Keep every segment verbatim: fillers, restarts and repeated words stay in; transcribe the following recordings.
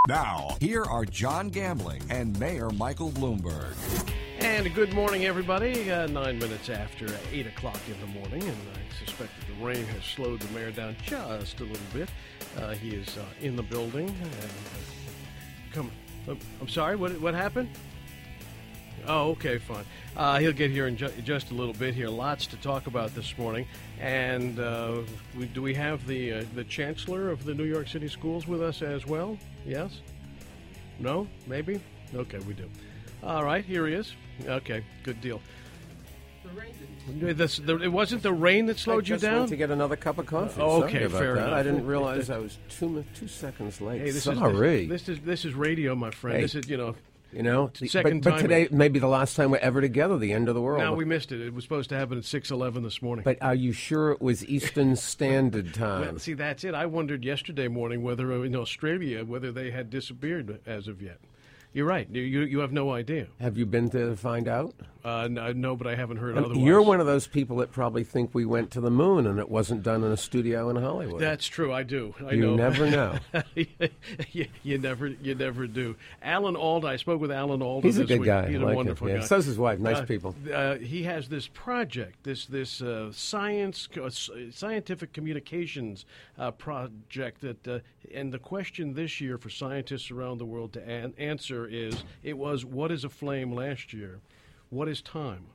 Now, here are John Gambling and Mayor Michael Bloomberg. And good morning, everybody. Uh, nine minutes after eight o'clock in the morning, and I suspect that the rain has slowed the mayor down just a little bit. Uh, he is uh, in the building. And, uh, come, uh, I'm sorry, what what happened? Oh, okay, fine. Uh, he'll get here in ju- just a little bit here. Lots to talk about this morning. And uh, we, do we have the uh, the chancellor of the New York City schools with us as well? Yes? No? Maybe? Okay, we do. All right, here he is. Okay, good deal. The rain didn't. This, the, it wasn't the rain that slowed I you just down? went to get another cup of coffee. Uh, Sorry okay, about fair that. enough. I didn't realize I was two two seconds late. Hey, this Sorry. is this, this is this is radio, my friend. Hey. This is you know. You know, Second but, time. but today may be the last time we're ever together. The end of the world. Now we missed it. It was supposed to happen at six eleven this morning. But are you sure it was Eastern Standard Time? Well, see, that's it. I wondered yesterday morning whether uh, in Australia whether they had disappeared as of yet. You're right. You you have no idea. Have you been there to find out? Uh, no, no, but I haven't heard And otherwise. You're one of those people that probably think we went to the moon and it wasn't done in a studio in Hollywood. That's true. I do. I you know. never know. you, you never, you never do. Alan Alda. I spoke with Alan Alda. He's a this good week. guy. He's I a like wonderful him. Yeah. guy. So's his wife. Nice Uh, people. Uh, he has this project, this this uh, science uh, scientific communications uh, project that, uh, and the question this year for scientists around the world to an- answer is: it was what is a flame last year? What is time?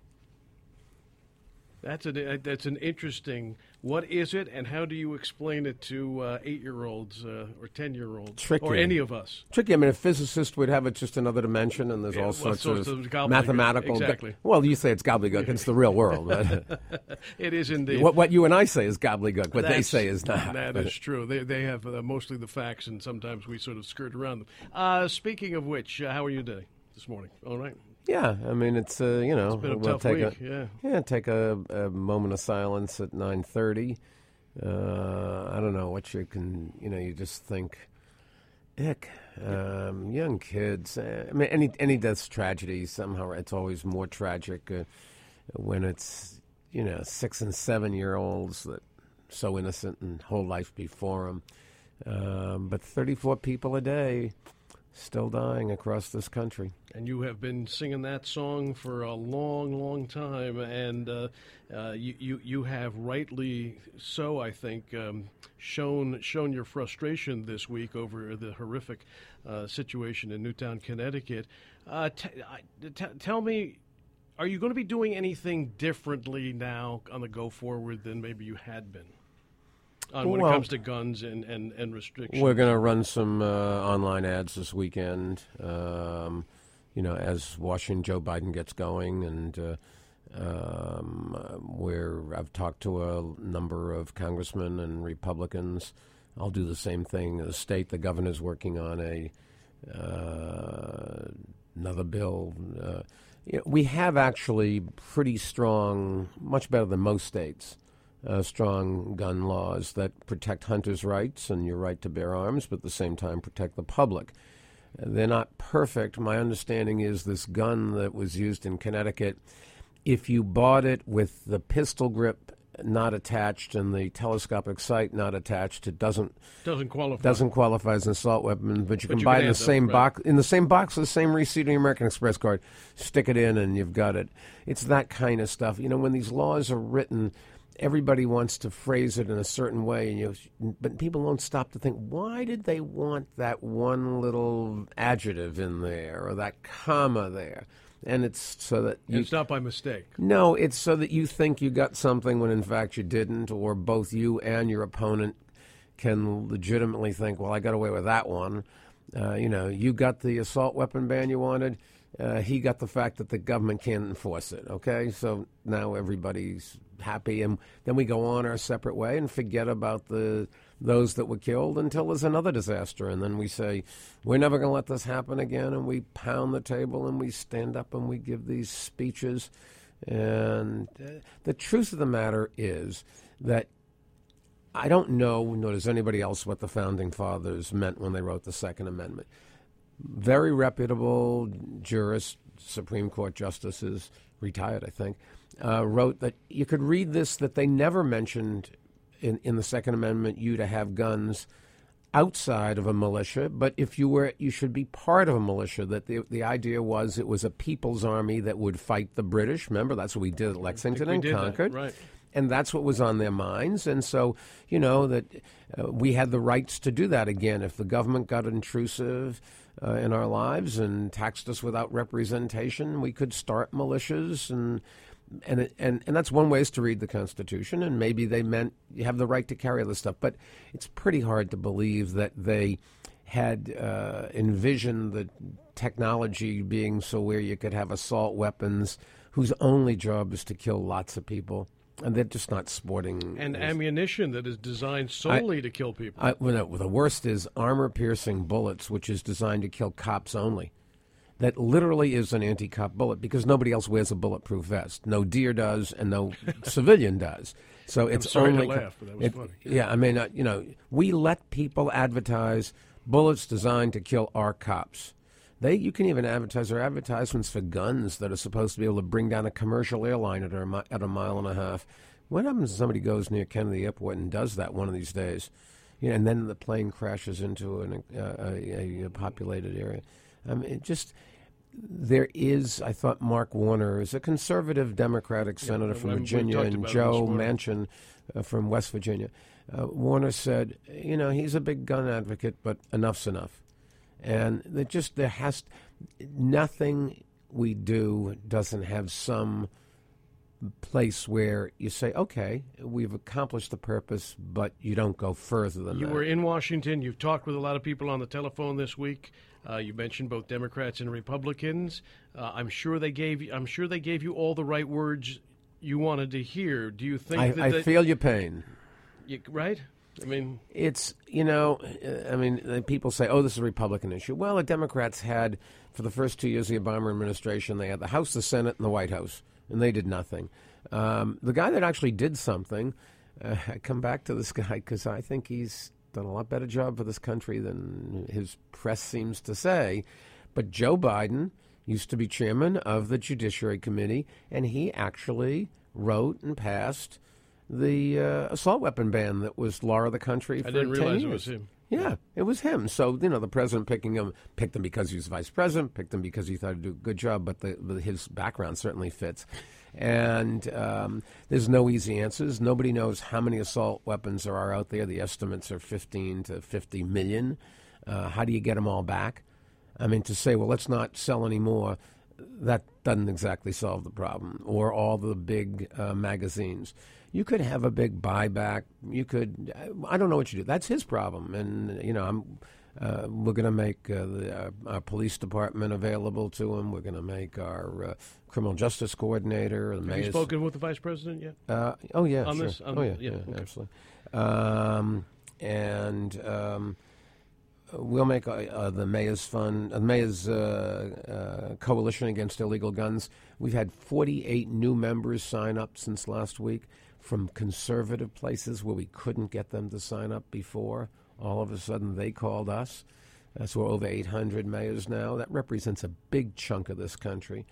That's an that's an interesting. What is it, and how do you explain it to uh, eight-year-olds uh, or ten-year-olds, Tricky. or any of us? Tricky. I mean, a physicist would have it just another dimension, and there's Yeah, all well, sorts so of it's the gobbledygook. mathematical. Exactly. Well, you say it's gobbledygook. It's the real world. But It is indeed. what, what you and I say is gobbledygook. What they That's- say is not. That is true. They they have uh, mostly the facts, and sometimes we sort of skirt around them. Uh, speaking of which, uh, how are you today? This morning, all right. Yeah, I mean, it's uh, you know, It's been a we'll tough take week. a Yeah. yeah, take a, a moment of silence at nine thirty. Uh, I don't know what you can, you know, you just think, ick, um, young kids. Uh, I mean, any any death's tragedy. Somehow, it's always more tragic uh, when it's you know six and seven year olds that so innocent and whole life before them. Um, but thirty-four people a day still dying across this country. And you have been singing that song for a long, long time, and uh, uh, you, you you have rightly so, I think, um, shown shown your frustration this week over the horrific uh, situation in Newtown, Connecticut. Uh, t- I- t- tell me, are you going to be doing anything differently now on the go forward than maybe you had been? On when Well, it comes to guns and, and, and restrictions. We're going to run some uh, online ads this weekend, um, you know, as Washington Joe Biden gets going. And uh, um, uh, where I've talked to a number of congressmen and Republicans. I'll do the same thing in the state. The governor's working on a uh, another bill. Uh, you know, we have actually pretty strong, much better than most states, Uh, strong gun laws that protect hunters' rights and your right to bear arms, but at the same time protect the public. Uh, they're not perfect. My understanding is this gun that was used in Connecticut, if you bought it with the pistol grip not attached and the telescopic sight not attached, it doesn't doesn't qualify. doesn't qualify as an assault weapon, but you But can you buy can it in the have them, same right. box, in the same box, the same receipt on your American Express card. Stick it in, and you've got it. It's that kind of stuff. You know, when these laws are written, everybody wants to phrase it in a certain way, and you, but people don't stop to think, why did they want that one little adjective in there or that comma there? And it's so that you... It's not by mistake. No, it's so that you think you got something when in fact you didn't, or both you and your opponent can legitimately think, well, I got away with that one. Uh, you know, you got the assault weapon ban you wanted. Uh, he got the fact that the government can't enforce it, okay? So now everybody's happy, and then we go on our separate way and forget about the those that were killed until there's another disaster, and then we say, we're never going to let this happen again, and we pound the table, and we stand up, and we give these speeches. And uh, the truth of the matter is that I don't know, nor does anybody else, what the Founding Fathers meant when they wrote the Second Amendment. Very reputable jurists, Supreme Court justices, retired, I think, uh, wrote that you could read this, that they never mentioned in, in the Second Amendment you to have guns outside of a militia, but if you were, you should be part of a militia. That the the idea was it was a people's army that would fight the British. Remember, that's what we did at Lexington and Concord. That, right. And that's what was on their minds. And so, you know, that uh, we had the rights to do that again. If the government got intrusive uh, in our lives and taxed us without representation, we could start militias. And and, it, and and that's one way is to read the Constitution. And maybe they meant you have the right to carry all this stuff. But it's pretty hard to believe that they had uh, envisioned the technology being so where you could have assault weapons whose only job is to kill lots of people. And they're just not sporting. And ammunition that is designed solely I, to kill people. I, well, no, the worst is armor-piercing bullets, which is designed to kill cops only. That literally is an anti-cop bullet because nobody else wears a bulletproof vest. No deer does, and no civilian does. So it's I'm sorry only. to laugh, but that was it, funny. Yeah, I mean, uh, you know, we let people advertise bullets designed to kill our cops. They, you can even advertise their advertisements for guns that are supposed to be able to bring down a commercial airline at a, at a mile and a half. What happens if somebody goes near Kennedy Airport and does that one of these days? You know, and then the plane crashes into an, uh, a, a populated area. I mean, it just, there is, I thought Mark Warner is a conservative Democratic senator yeah, from we, Virginia, we and Joe Manchin uh, from West Virginia. Uh, Warner said, you know, he's a big gun advocate, but enough's enough. And there just there has nothing we do doesn't have some place where you say, okay, we've accomplished the purpose, but you don't go further than you that. You were in Washington. You've talked with a lot of people on the telephone this week. Uh, you mentioned both Democrats and Republicans. Uh, I'm sure they gave you, I'm sure they gave you all the right words you wanted to hear. Do you think I, that I that, feel your pain. You, right? I mean, it's, you know, I mean, people say, oh, this is a Republican issue. Well, the Democrats had, for the first two years of the Obama administration, they had the House, the Senate, and the White House, and they did nothing. Um, the guy that actually did something, uh, I come back to this guy because I think he's done a lot better job for this country than his press seems to say. But Joe Biden used to be chairman of the Judiciary Committee, and he actually wrote and passed the uh, assault weapon ban that was law of the country for I didn't ten realize years. it was him. Yeah, it was him. So, you know, the president picking him, picked him because he was vice president, picked him because he thought he'd do a good job, but the, the, his background certainly fits. And um, there's no easy answers. Nobody knows how many assault weapons there are out there. The estimates are fifteen to fifty million. Uh, how do you get them all back? I mean, to say, well, let's not sell any more, that doesn't exactly solve the problem. Or all the big uh, magazines. You could have a big buyback. You could, I don't know what you do. That's his problem. And, you know, I'm, uh, we're going to make uh, the, our, our police department available to him. We're going to make our uh, criminal justice coordinator. The Have mayor's, you spoken with the vice president yet? Uh, oh, yeah, on sure. this? On oh, yeah, yeah, yeah, okay. absolutely. Um, and um, we'll make uh, uh, the mayor's fund, uh, mayor's uh, uh, coalition against illegal guns. We've had forty-eight new members sign up since last week from conservative places where we couldn't get them to sign up before. All of a sudden, they called us. Uh, so we're over eight hundred mayors now. That represents a big chunk of this country.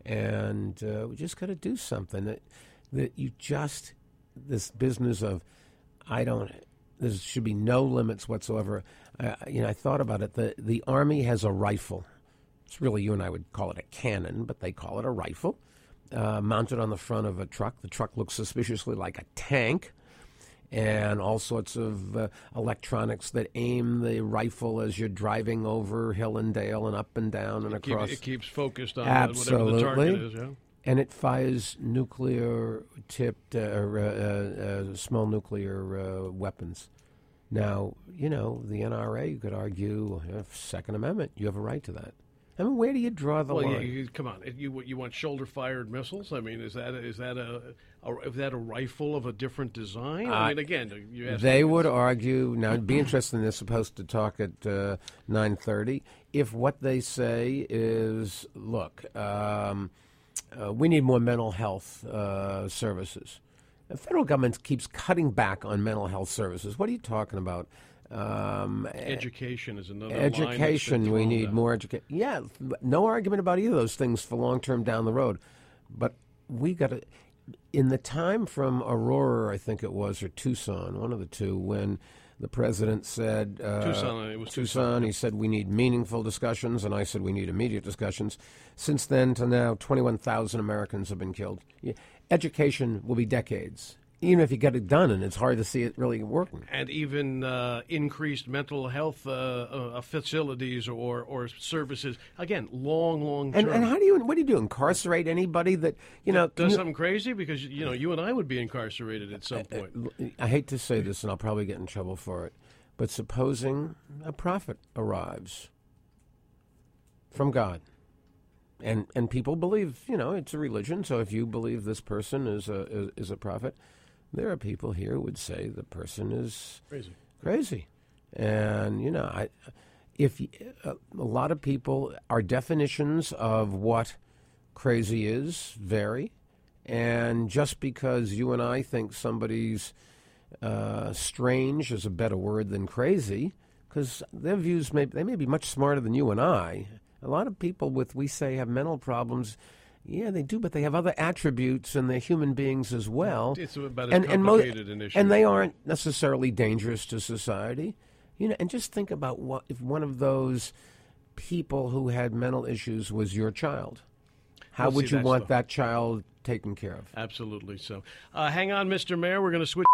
And uh, we just got to do something. That, that you just, this business of, I don't, there should be no limits whatsoever. Uh, you know, I thought about it. The, the Army has a rifle. It's really, you and I would call it a cannon, but they call it a rifle. Uh, mounted on the front of a truck. The truck looks suspiciously like a tank, and all sorts of uh, electronics that aim the rifle as you're driving over hill and dale and up and down and It, keep, across. it keeps focused on Absolutely. whatever the target is, yeah? And it fires nuclear-tipped, uh, uh, uh, small nuclear uh, weapons. Now, you know, the N R A, you could argue, uh, Second Amendment, you have a right to that. I mean, where do you draw the well, line? yeah, you, come on, you you want shoulder-fired missiles? I mean, is that a, is that a, a is that a rifle of a different design? I Uh, mean, again, you ask they me, would argue. Now, it'd be interesting. They're supposed to talk at uh, nine thirty. If what they say is, look, um, uh, we need more mental health uh, services. The federal government keeps cutting back on mental health services. What are you talking about? Um, education is another education. line We that's been need thrown more education. Yeah, no argument about either of those things for long term down the road. But we got to, in the time from Aurora, I think it was, or Tucson, one of the two, when The president said, uh, Tucson, it was Tucson, Tucson. he said we need meaningful discussions, and I said we need immediate discussions. Since then to now, twenty-one thousand Americans have been killed. Yeah, education will be decades, even if you get it done, and it's hard to see it really working. And even uh, increased mental health uh, uh, facilities or, or services. Again, long, long term. And, and how do you, what do you do, incarcerate anybody that, you know... Does you, something crazy? Because, you know, you and I would be incarcerated at some point. I, I hate to say this, and I'll probably get in trouble for it, but supposing a prophet arrives from God, and and people believe, you know, it's a religion, so if you believe this person is a is, is a prophet, there are people here who would say the person is Crazy. crazy. And, you know, I, if a, a lot of people, our definitions of what crazy is vary, and just because you and I think somebody's uh, strange is a better word than crazy, because their views may they may be much smarter than you and I. A lot of people with, we say, have mental problems. Yeah, they do, but they have other attributes, and they're human beings as well. It's about as and, and, mo- complicated an issue. and they aren't necessarily dangerous to society. You know, and just think about what if one of those people who had mental issues was your child. How Well, would see, you that's want the- that child taken care of? Absolutely so. Uh, hang on, Mister Mayor. We're going to switch.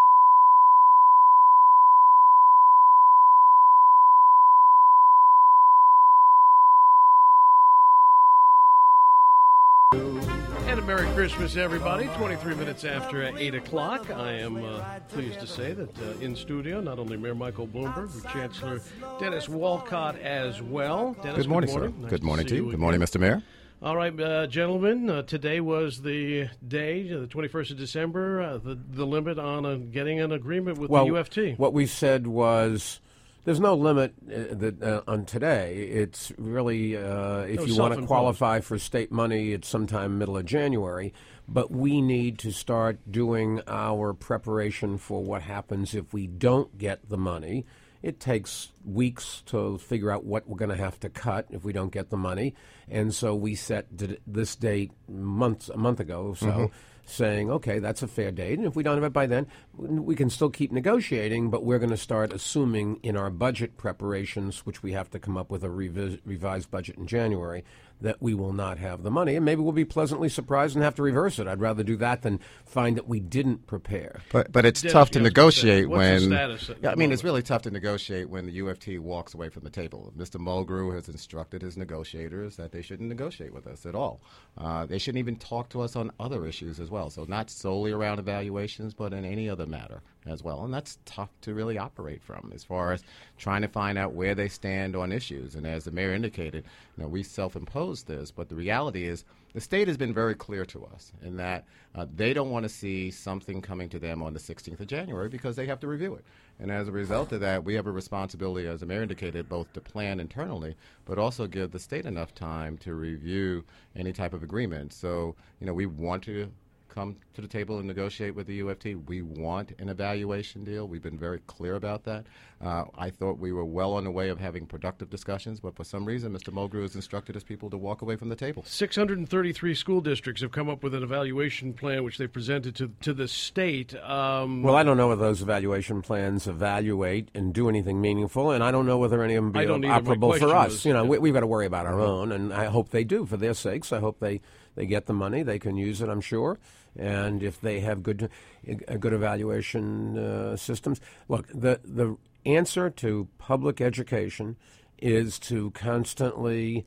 And a Merry Christmas, everybody. twenty-three minutes after eight o'clock. I am uh, pleased to say that uh, in studio, not only Mayor Michael Bloomberg, but Chancellor Dennis Walcott as well. Dennis, Good morning, good morning. sir. Nice Good morning see to you. you Good morning, again. Mister Mayor. All right, uh, gentlemen, uh, today was the day, uh, the twenty-first of December, uh, the, the limit on uh, getting an agreement with Well, the U F T. What we said was there's no limit uh, that, uh, on today. It's really, uh, if No, you want to self-imposed. qualify for state money, it's sometime middle of January. But we need to start doing our preparation for what happens if we don't get the money. It takes weeks to figure out what we're going to have to cut if we don't get the money. And so we set d- this date months, a month ago or so, Mm-hmm. saying, okay, that's a fair date. And if we don't have it by then, we can still keep negotiating, but we're going to start assuming in our budget preparations, which we have to come up with a revis- revised budget in January, that we will not have the money. And maybe we'll be pleasantly surprised and have to reverse it. I'd rather do that than find that we didn't prepare. But but it's Dennis, tough to yeah, I was gonna say, negotiate what's the when. status at Yeah, I the mean, it's moment? really tough to negotiate when the U F T walks away from the table. Mister Mulgrew has instructed his negotiators that they shouldn't negotiate with us at all. Uh, they shouldn't even talk to us on other issues as well. So not solely around evaluations, but in any other matter as well. And that's tough to really operate from as far as trying to find out where they stand on issues. And as the mayor indicated, you know, we self-imposed this, but the reality is the state has been very clear to us in that uh, they don't want to see something coming to them on the sixteenth of January because they have to review it. And as a result of that, we have a responsibility, as the mayor indicated, both to plan internally, but also give the state enough time to review any type of agreement. So, you know, we want to come to the table and negotiate with the U F T. We want an evaluation deal. We've been very clear about that. Uh, I thought we were well on the way of having productive discussions, but for some reason, Mister Mulgrew has instructed his people to walk away from the table. six hundred thirty-three school districts have come up with an evaluation plan, which they presented to to the state. Um, Well, I don't know whether those evaluation plans evaluate and do anything meaningful, and I don't know whether any of them I be don't either. My operable for question us. was- you know, yeah. we, we've got to worry about our own, and I hope they do for their sakes. I hope they, they get the money. They can use it, I'm sure. And if they have good uh, good evaluation uh, systems. Look, the the answer to public education is to constantly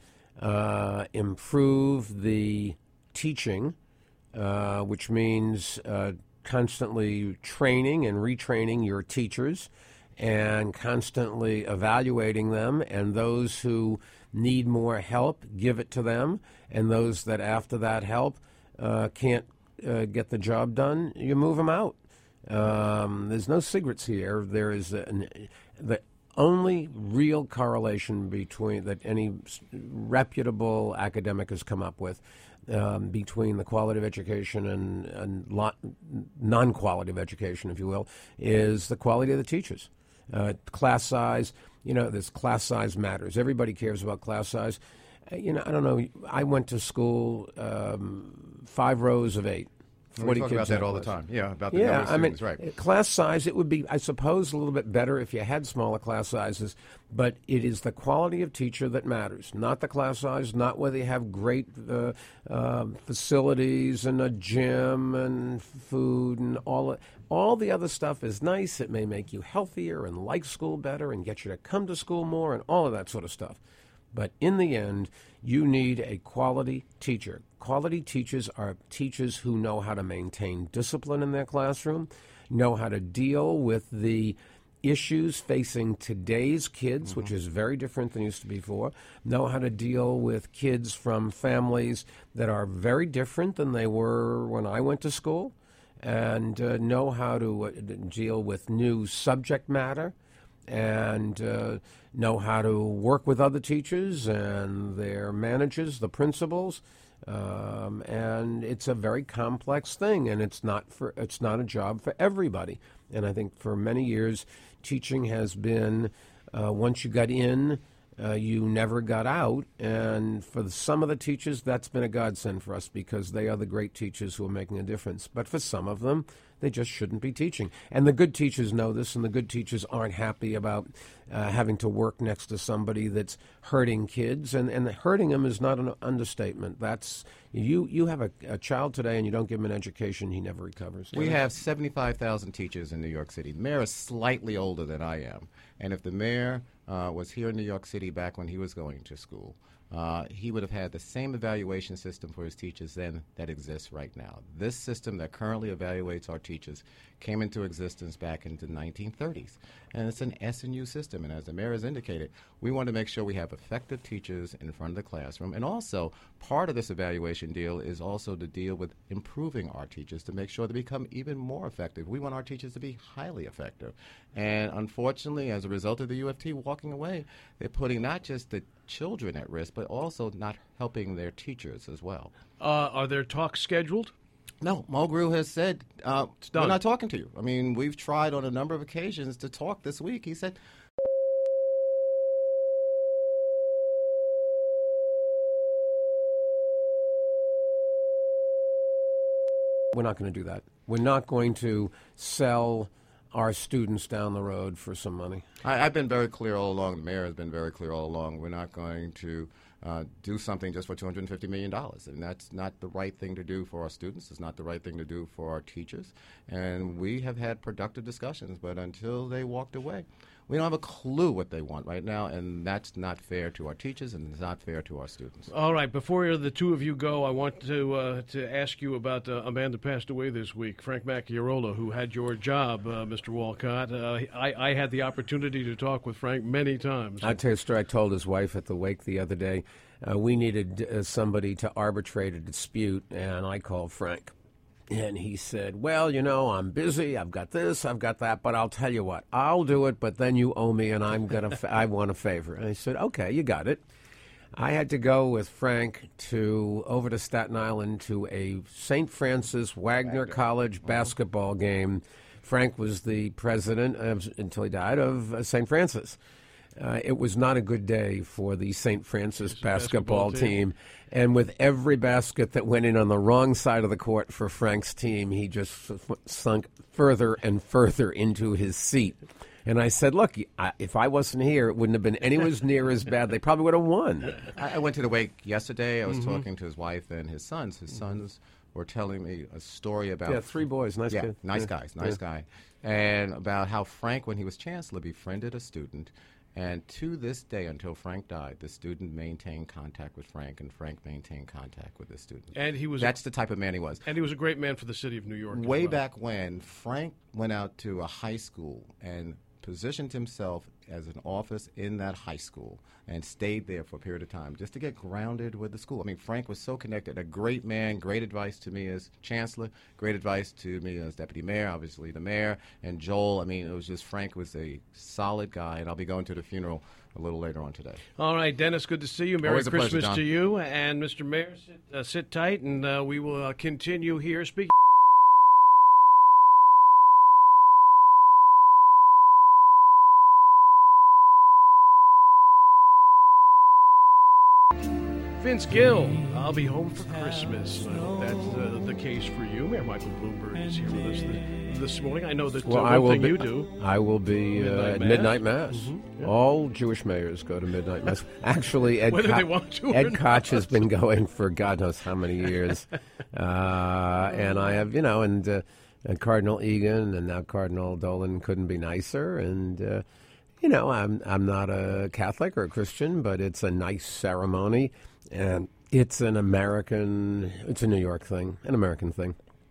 uh, improve the teaching, uh, which means uh, constantly training and retraining your teachers and constantly evaluating them, and those who need more help, give it to them, and those that after that help uh, can't uh, get the job done, you move them out. Um, there's no secrets here. There is an, the only real correlation between that any s- reputable academic has come up with um, between the quality of education and, and lot, non-quality of education, if you will, is the quality of the teachers. Uh, class size, you know, this class size matters. Everybody cares about class size. Uh, You know, I don't know. I went to school um, five rows of eight. forty we talk kids about in that a all the class. time. Yeah, about the Yeah, number of I mean, students, right. class size, it would be, I suppose, a little bit better if you had smaller class sizes, but it is the quality of teacher that matters, not the class size, not whether you have great uh, uh, facilities and a gym and food and all it. All the other stuff is nice. It may make you healthier and like school better and get you to come to school more and all of that sort of stuff. But in the end, you need a quality teacher. Quality teachers are teachers who know how to maintain discipline in their classroom, know how to deal with the issues facing today's kids, mm-hmm. which is very different than used to be before, know how to deal with kids from families that are very different than they were when I went to school, and uh, know how to uh, deal with new subject matter, and uh, know how to work with other teachers and their managers, the principals, um, and it's a very complex thing, and it's not for it's not a job for everybody. And I think for many years, teaching has been uh, once you got in, uh, you never got out. And for the, some of the teachers, that's been a godsend for us because they are the great teachers who are making a difference. But for some of them, they just shouldn't be teaching. And the good teachers know this, and the good teachers aren't happy about uh, having to work next to somebody that's hurting kids. And, and hurting them is not an understatement. That's you, you have a, a child today and you don't give him an education, he never recovers. We have seventy-five thousand teachers in New York City. The mayor is slightly older than I am. And if the mayor uh, was here in New York City back when he was going to school, Uh, he would have had the same evaluation system for his teachers then that exists right now. This system that currently evaluates our teachers came into existence back in the nineteen thirties. And it's an S N U system. And as the mayor has indicated, we want to make sure we have effective teachers in front of the classroom. And also, part of this evaluation deal is also to deal with improving our teachers to make sure they become even more effective. We want our teachers to be highly effective. And unfortunately, as a result of the U F T walking away, they're putting not just the children at risk, but also not helping their teachers as well. Uh, are there talks scheduled? No, Mulgrew has said, uh, It's done. we're not talking to you. I mean, we've tried on a number of occasions to talk this week. He said, we're not going to do that. We're not going to sell our students down the road for some money. I, I've been very clear all along. The mayor has been very clear all along. We're not going to uh, do something just for two hundred fifty million dollars. And that's not the right thing to do for our students. It's not the right thing to do for our teachers. And we have had productive discussions, but until they walked away, we don't have a clue what they want right now, and that's not fair to our teachers and it's not fair to our students. All right, before the two of you go, I want to uh, to ask you about uh, a man that passed away this week, Frank Macchiarola, who had your job, uh, Mister Walcott. Uh, I, I had the opportunity to talk with Frank many times. I'll tell you a story. I told his wife at the wake the other day, uh, we needed uh, somebody to arbitrate a dispute, and I called Frank. And he said, well, you know, I'm busy. I've got this, I've got that, but I'll tell you what, I'll do it, but then you owe me, and I'm gonna, fa- I want a favor. And I said, okay, you got it. I had to go with Frank to over to Staten Island to a Saint Francis Wagner College basketball game. Frank was the president of, until he died of uh, Saint Francis. Uh, it was not a good day for the Saint Francis basketball, basketball team. team. And with every basket that went in on the wrong side of the court for Frank's team, he just f- sunk further and further into his seat. And I said, look, I, if I wasn't here, it wouldn't have been anywhere near as bad. They probably would have won. I, I went to the wake yesterday. I was mm-hmm. talking to his wife and his sons. His sons were telling me a story about... Yeah, three boys. Nice yeah, kid. Nice yeah. guys. Nice yeah. guy. And about how Frank, when he was chancellor, befriended a student. And to this day, until Frank died, the student maintained contact with Frank, and Frank maintained contact with the student. And he was That's the type of man he was. And he was a great man for the city of New York. Way well. back when, Frank went out to a high school and positioned himself as an office in that high school and stayed there for a period of time just to get grounded with the school. I mean, Frank was so connected. A great man, great advice to me as chancellor, great advice to me as deputy mayor, obviously the mayor, and Joel. I mean, it was just Frank was a solid guy, and I'll be going to the funeral a little later on today. All right, Dennis, good to see you. Merry Always a Christmas pleasure, John. to you. And Mister Mayor, sit, uh, sit tight, and uh, we will uh, continue here. Speaking. Vince Gill, I'll be home for Christmas. And I hope that's uh, the case for you. Mayor Michael Bloomberg is here with us th- this morning. I know that uh, well, one I will thing be, you do. I will be Midnight uh, at Mass. Midnight Mass. Mm-hmm. Yeah. All Jewish mayors go to Midnight Mass. Actually, Ed, Whether Co- they want to or Ed not. Koch has been going for God knows how many years. uh, and I have, you know, and, uh, and Cardinal Egan and now Cardinal Dolan couldn't be nicer. And, uh, you know, I'm I'm not a Catholic or a Christian, but it's a nice ceremony. And it's an American, it's a New York thing, an American thing.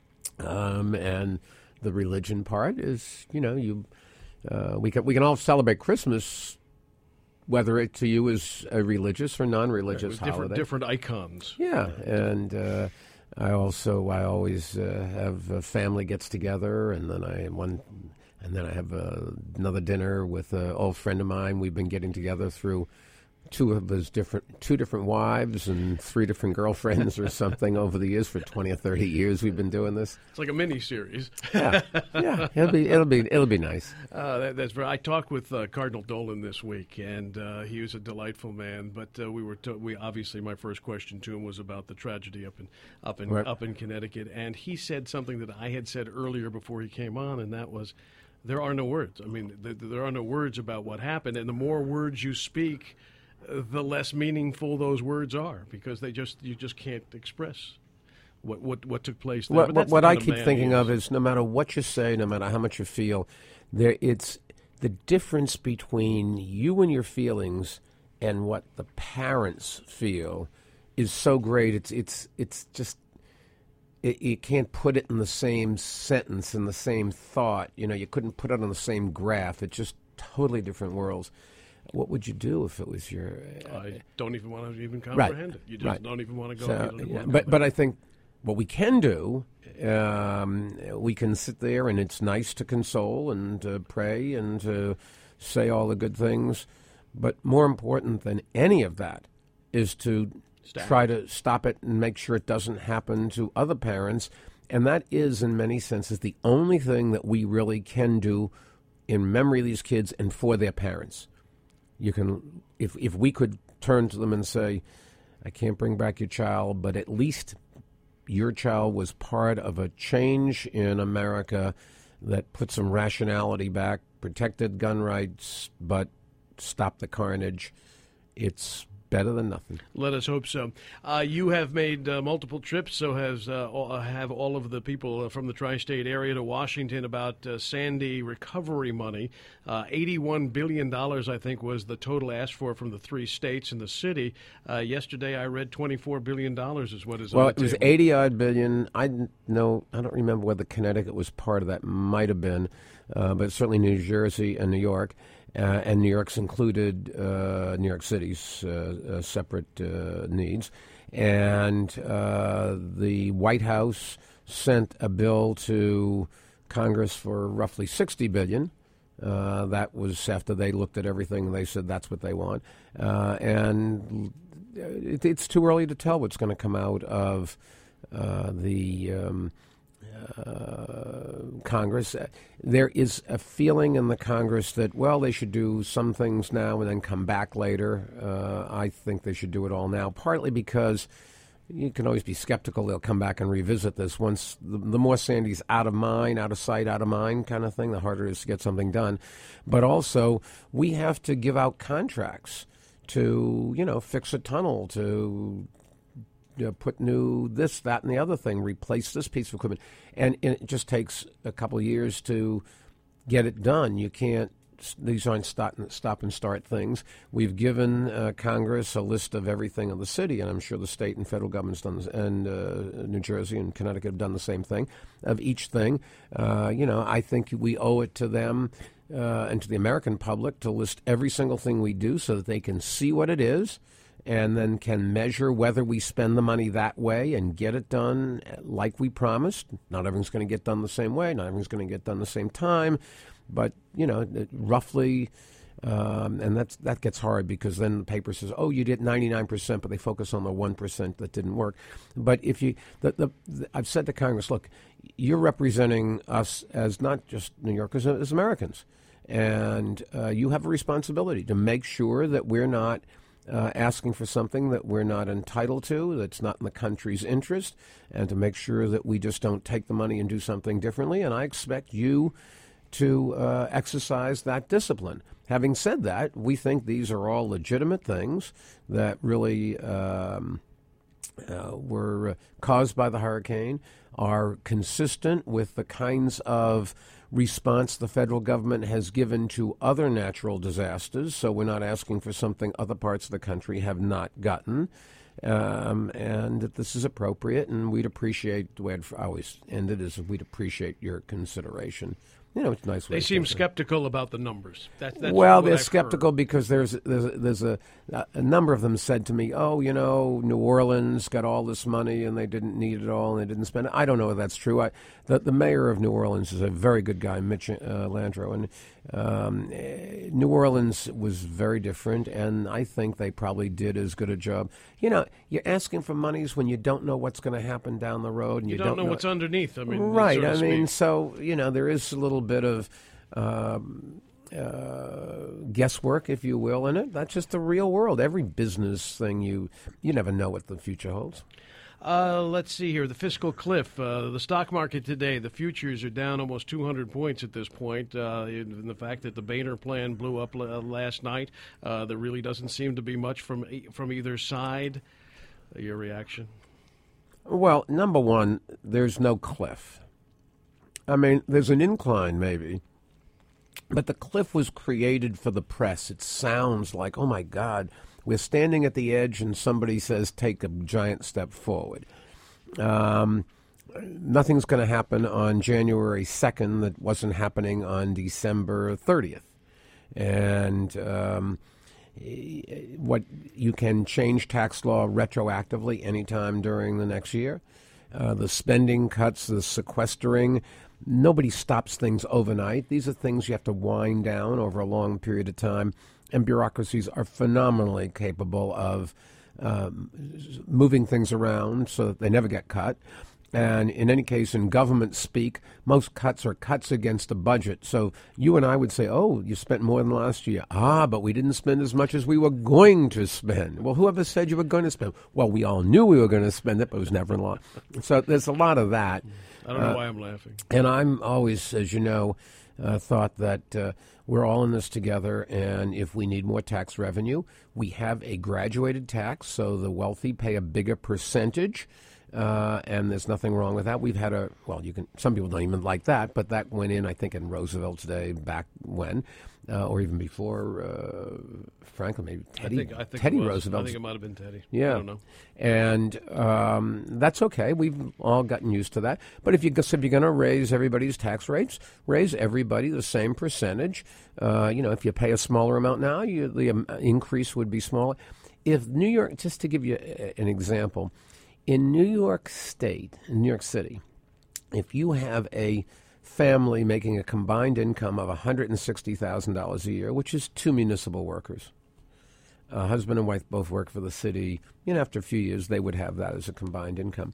Um, and the religion part is, you know, you uh, we can we can all celebrate Christmas, whether it to you is a religious or non-religious Right, different, holiday. different icons. Yeah, and uh, I also I always uh, have uh, family gets together, and then I one, and then I have uh, another dinner with an old friend of mine. We've been getting together through two of his different two different wives and three different girlfriends or something over the years. For twenty or thirty years we've been doing this. It's like a mini series. Yeah, yeah, it'll be it'll be it'll be nice. Uh, that, that's very, I talked with uh, Cardinal Dolan this week, and uh, he was a delightful man. But uh, we were to, we obviously my first question to him was about the tragedy up in up in Right. up in Connecticut, and he said something that I had said earlier before he came on, and that was, there are no words. I mean, th- there are no words about what happened, and the more words you speak, uh, the less meaningful those words are, because they just you just can't express what what, what took place there. What, But what, that's what the I kind of keep man thinking he of is no matter what you say, no matter how much you feel, there it's the difference between you and your feelings and what the parents feel is so great. It's it's it's just it, you can't put it in the same sentence, in the same thought. You know, you couldn't put it on the same graph. It's just totally different worlds. What would you do if it was your? Uh, I don't even want to even comprehend it. You just right. don't even want to go. So, you don't even yeah, want to but go but back. I think what we can do, um, we can sit there, and it's nice to console and to pray and to say all the good things. But more important than any of that is to Stop. try to stop it and make sure it doesn't happen to other parents. And that is, in many senses, the only thing that we really can do in memory of these kids and for their parents. You can, if if we could turn to them and say, I can't bring back your child, but at least your child was part of a change in America that put some rationality back, protected gun rights, but stopped the carnage. It's better than nothing. Let us hope so. Uh, you have made uh, multiple trips, so has uh, all, have all of the people uh, from the tri-state area to Washington about uh, Sandy recovery money. Uh, eighty-one billion dollars, I think, was the total asked for from the three states and the city. Uh, yesterday, I read twenty-four billion dollars is what is Well, on the it was table. eighty odd billion. I didn't know. I don't remember whether Connecticut was part of that. Might have been, uh, but certainly New Jersey and New York. Uh, and New York's included uh, New York City's uh, uh, separate uh, needs. And uh, the White House sent a bill to Congress for roughly sixty billion dollars. Uh, that was after they looked at everything and they said that's what they want. Uh, and it, it's too early to tell what's going to come out of uh, the um, Uh, Congress. Uh, there is a feeling in the Congress that, well, they should do some things now and then come back later. Uh, I think they should do it all now, partly because you can always be skeptical they'll come back and revisit this once. The, the more Sandy's out of mind, out of sight, out of mind kind of thing, the harder it is to get something done. But also, we have to give out contracts to, you know, fix a tunnel, to You know, put new this, that, and the other thing, replace this piece of equipment. And, and it just takes a couple of years to get it done. You can't, these aren't stop, stop and start things. We've given uh, Congress a list of everything in the city, and I'm sure the state and federal government's done this, and uh, New Jersey and Connecticut have done the same thing, of each thing. Uh, you know, I think we owe it to them uh, and to the American public to list every single thing we do so that they can see what it is, and then can measure whether we spend the money that way and get it done like we promised. Not everything's going to get done the same way. Not everything's going to get done the same time. But, you know, roughly, um, and that's, that gets hard because then the paper says, oh, you did ninety-nine percent, but they focus on the one percent that didn't work. But if you, the, the, the, I've said to Congress, look, you're representing us as not just New Yorkers, as Americans. And uh, you have a responsibility to make sure that we're not uh, asking for something that we're not entitled to, that's not in the country's interest, and to make sure that we just don't take the money and do something differently. And I expect you to uh, exercise that discipline. Having said that, we think these are all legitimate things that really um, uh, were caused by the hurricane, are consistent with the kinds of response the federal government has given to other natural disasters. So we're not asking for something other parts of the country have not gotten. Um, and that this is appropriate, and we'd appreciate, the way I'd always ended is we'd appreciate your consideration. You know, it's nice. They seem skeptical about the numbers. That, that's well, what they're I've skeptical heard. because there's there's a, there's a a number of them said to me, "Oh, you know, New Orleans got all this money and they didn't need it all and they didn't spend it." I don't know if that's true. I, the the mayor of New Orleans is a very good guy, Mitch uh, Landrieu, and um, New Orleans was very different, and I think they probably did as good a job. You know, you're asking for monies when you don't know what's going to happen down the road, and you, you, don't, don't know, know what's underneath. I mean, right? So to I mean, speak. so you know, there is a little bit of um, uh, guesswork, if you will, in it. That's just the real world. Every business thing, you you never know what the future holds. Uh, let's see here. The fiscal cliff. Uh, the stock market today, the futures are down almost two hundred points at this point. Uh, in the fact that the Boehner plan blew up l- last night, uh, there really doesn't seem to be much from e- from either side. Uh, your reaction? Well, number one, there's no cliff. I mean, there's an incline maybe, but the cliff was created for the press. It sounds like, oh my God, we're standing at the edge and somebody says take a giant step forward. Um, nothing's going to happen on January second that wasn't happening on December thirtieth. And um, what you can change tax law retroactively anytime during the next year. Uh, the spending cuts, the sequestering, nobody stops things overnight. These are things you have to wind down over a long period of time. And bureaucracies are phenomenally capable of um, moving things around so that they never get cut. And in any case, in government speak, most cuts are cuts against the budget. So you and I would say, oh, you spent more than last year. Ah, but we didn't spend as much as we were going to spend. Well, whoever said you were going to spend? Well, we all knew we were going to spend it, but it was never in law. So there's a lot of that. I don't know uh, why I'm laughing. And I'm always, as you know, uh, thought that uh, we're all in this together, and if we need more tax revenue, we have a graduated tax, so the wealthy pay a bigger percentage. Uh, and there's nothing wrong with that. We've had a, well, you can, some people don't even like that, but that went in, I think, in Roosevelt's day back when, uh, or even before uh, Franklin, maybe Teddy, I think, I think Teddy it was. Roosevelt. I think it might have been Teddy. Yeah. I don't know. And um, that's okay. We've all gotten used to that. But if, you, if you're going to raise everybody's tax rates, raise everybody the same percentage. Uh, you know, if you pay a smaller amount now, you, the um, increase would be smaller. If New York, just to give you a, an example, in New York State, in New York City, if you have a family making a combined income of one hundred sixty thousand dollars a year, which is two municipal workers, uh, husband and wife both work for the city, you know, after a few years, they would have that as a combined income.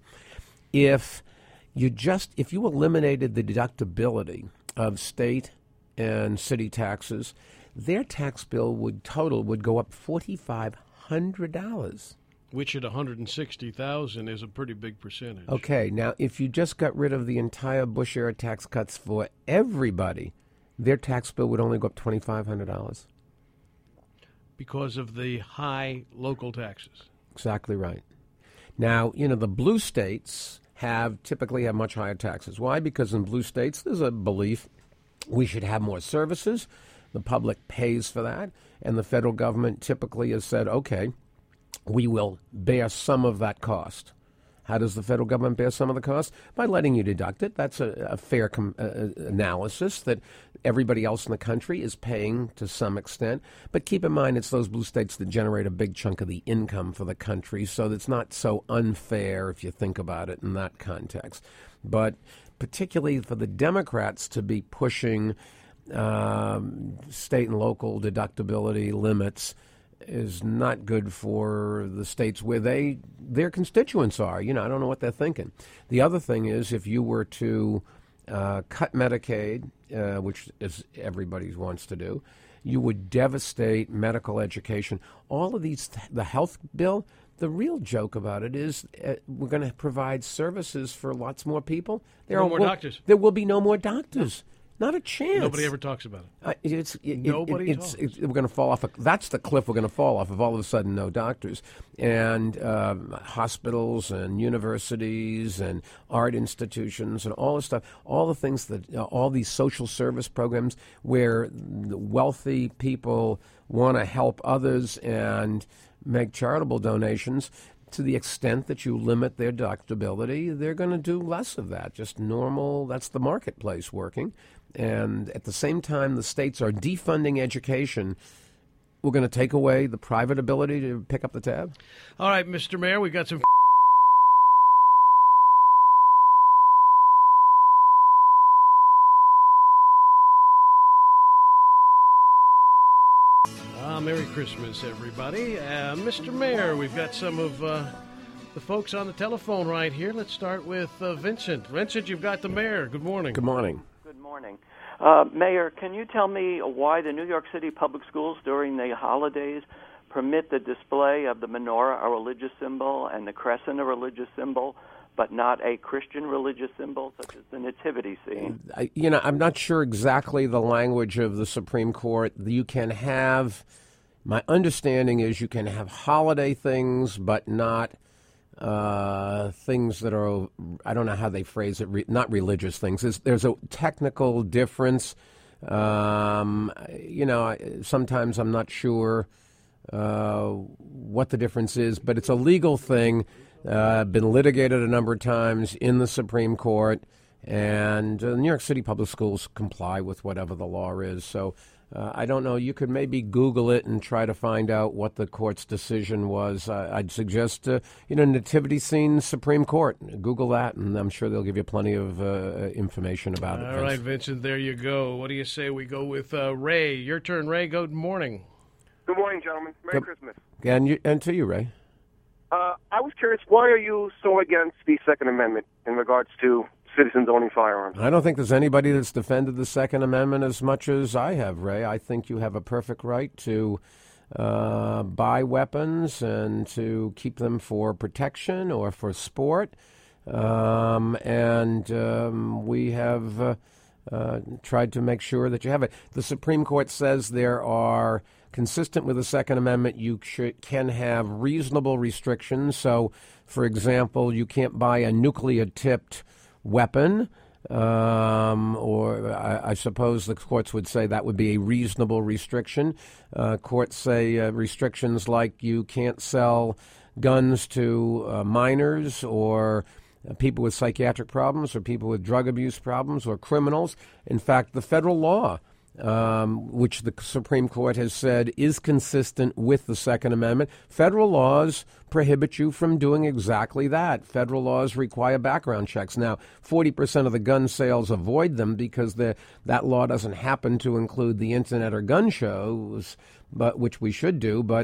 If you just, if you eliminated the deductibility of state and city taxes, their tax bill would total would go up four thousand five hundred dollars. Which at one hundred sixty thousand is a pretty big percentage. Okay, now if you just got rid of the entire Bush era tax cuts for everybody, their tax bill would only go up two thousand five hundred dollars. Because of the high local taxes. Exactly right. Now, you know, the blue states have typically have much higher taxes. Why? Because in blue states there's a belief we should have more services. The public pays for that, and the federal government typically has said, okay, we will bear some of that cost. How does the federal government bear some of the cost? By letting you deduct it. That's a, a fair com- uh, analysis that everybody else in the country is paying to some extent. But keep in mind, it's those blue states that generate a big chunk of the income for the country, so it's not so unfair if you think about it in that context. But particularly for the Democrats to be pushing um, state and local deductibility limits is not good for the states where they their constituents are. You know, I don't know what they're thinking. The other thing is, if you were to uh, cut Medicaid, uh, which is everybody wants to do, you would devastate medical education. All of these, the health bill, the real joke about it is uh, we're going to provide services for lots more people. There No are, more will, doctors. There will be no more doctors. Not a chance. Nobody ever talks about it. Uh, it's, it, Nobody it, it's, talks. it's, we're going to fall off. A, that's the cliff we're going to fall off of. All of a sudden, no doctors, and um, hospitals and universities and art institutions and all this stuff. All the things that uh, all these social service programs where the wealthy people want to help others and make charitable donations. To the extent that you limit their deductibility, they're going to do less of that. Just normal. That's the marketplace working. And at the same time, the states are defunding education. We're going to take away the private ability to pick up the tab. All right, Mister Mayor, we got some. Ah, Merry Christmas, everybody. Uh, Mister Mayor, we've got some of uh, the folks on the telephone right here. Let's start with uh, Vincent. Vincent, you've got the mayor. Good morning. Good morning. Good morning. Uh, Mayor, can you tell me why the New York City Public Schools during the holidays permit the display of the menorah, a religious symbol, and the crescent, a religious symbol, but not a Christian religious symbol, such as the nativity scene? I, you know, I'm not sure exactly the language of the Supreme Court. You can have, my understanding is you can have holiday things, but not uh, things that are, I don't know how they phrase it, re, not religious things. There's, there's a technical difference. Um, you know, sometimes I'm not sure uh, what the difference is, but it's a legal thing. Uh, been litigated a number of times in the Supreme Court, and uh, New York City Public Schools comply with whatever the law is. So uh, I don't know. You could maybe Google it and try to find out what the court's decision was. Uh, I'd suggest, uh, you know, Nativity Scene Supreme Court. Google that, and I'm sure they'll give you plenty of uh, information about it. All right, Vincent, there you go. What do you say we go with uh, Ray? Your turn, Ray. Good morning. Good morning, gentlemen. Merry Good. Christmas. And, you, and to you, Ray. Uh, I was curious, why are you so against the Second Amendment in regards to citizens owning firearms? I don't think there's anybody that's defended the Second Amendment as much as I have, Ray. I think you have a perfect right to uh, buy weapons and to keep them for protection or for sport. Um, and um, we have uh, uh, tried to make sure that you have it. The Supreme Court says there are, consistent with the Second Amendment, you should, can have reasonable restrictions. So, for example, you can't buy a nuclear-tipped weapon, um, or I, I suppose the courts would say that would be a reasonable restriction. Uh, courts say uh, restrictions like you can't sell guns to uh, minors or uh, people with psychiatric problems or people with drug abuse problems or criminals. In fact, the federal law, Um, which the Supreme Court has said is consistent with the Second Amendment. Federal laws prohibit you from doing exactly that. Federal laws require background checks. Now, forty percent of the gun sales avoid them because the, that law doesn't happen to include the Internet or gun shows, but which we should do. But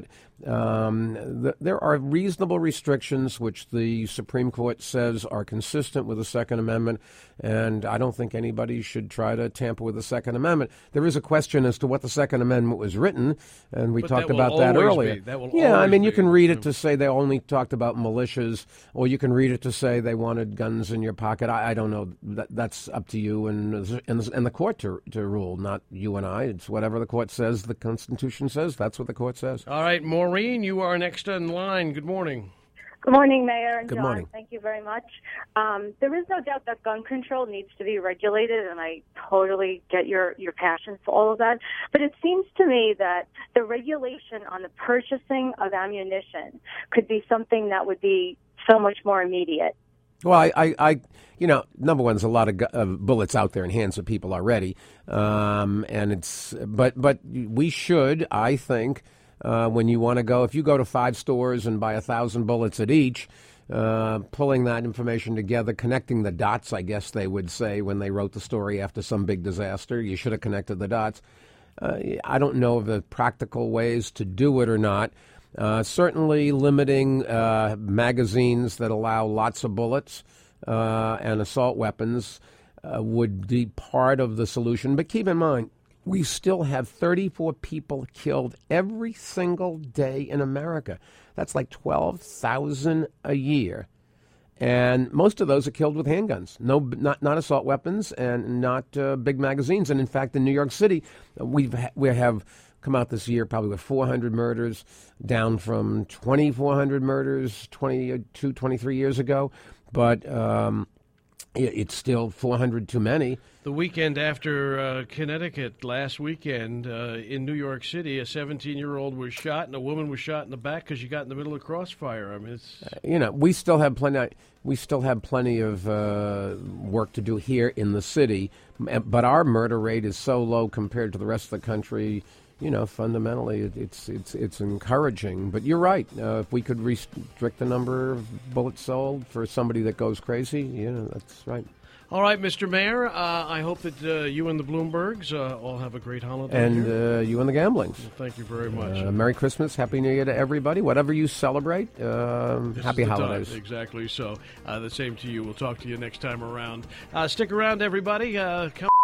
um, th- there are reasonable restrictions which the Supreme Court says are consistent with the Second Amendment, and I don't think anybody should try to tamper with the Second Amendment. There is a question as to what the Second Amendment was written, and we But talked that will about that always earlier. be- that will yeah, I always mean, you be. can read it to say they only talked about militias, or you can read it to say they wanted guns in your pocket. I, I don't know. That, that's up to you and and, and the court to, to rule, not you and I. It's whatever the court says, the Constitution says. That's what the court says. All right, Maureen, you are next in line. Good morning. Good morning, Mayor and Good John. morning. Thank you very much. Um, there is no doubt that gun control needs to be regulated, and I totally get your, your passion for all of that. But it seems to me that the regulation on the purchasing of ammunition could be something that would be so much more immediate. Well, I, I, I, you know, number one, there's a lot of gu- uh, bullets out there in hands of people already, um, and it's, but, but we should, I think, uh, when you want to go, if you go to five stores and buy a thousand bullets at each, uh, pulling that information together, connecting the dots, I guess they would say when they wrote the story after some big disaster, you should have connected the dots. Uh, I don't know of the practical ways to do it or not. Uh, certainly limiting uh, magazines that allow lots of bullets uh, and assault weapons uh, would be part of the solution. But keep in mind, we still have thirty-four people killed every single day in America. That's like twelve thousand a year. And most of those are killed with handguns, no, not not assault weapons and not uh, big magazines. And in fact, in New York City, we've ha- we have come out this year probably with four hundred murders, down from twenty-four hundred murders twenty-two, twenty-three years ago. But um, it, it's still four hundred too many. The weekend after uh, Connecticut last weekend uh, in New York City, a seventeen-year-old was shot and a woman was shot in the back because she got in the middle of crossfire. I mean, it's uh, you know, we still have plenty. We still have plenty of uh, work to do here in the city, but our murder rate is so low compared to the rest of the country. You know, fundamentally, it, it's it's it's encouraging. But you're right. Uh, if we could restrict the number of bullets sold for somebody that goes crazy, you know, that's right. All right, Mister Mayor, uh, I hope that uh, you and the Bloombergs uh, all have a great holiday. And uh, you and the Gamblings. Well, thank you very much. Uh, Merry Christmas, Happy New Year to everybody. Whatever you celebrate, um, happy holidays. Time. Exactly so. Uh, the same to you. We'll talk to you next time around. Uh, stick around, everybody. Uh, come